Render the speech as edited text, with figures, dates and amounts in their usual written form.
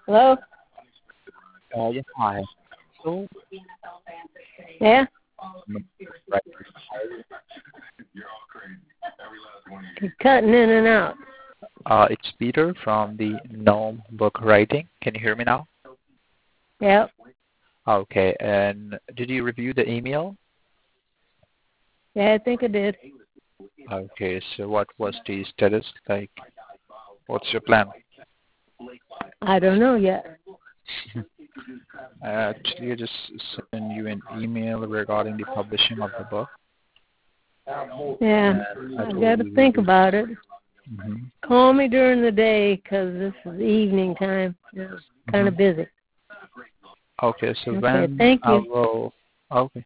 Hello? Yeah, hi. So, Yeah? right, You're cutting in and out. it's Peter from the Gnome Book Writing. Can you hear me now? Yep. Okay, and did you review the email? Yeah, I think I did. Okay, so what was the status? Like, what's your plan? I don't know yet. Actually, I just sent you an email regarding the publishing of the book. Yeah, I I told got to you we think will. about it. Hmm. Call me during the day 'cause this is evening time. Yeah, kind Hmm. of busy. Okay, so Okay, when thank I you. will. Okay,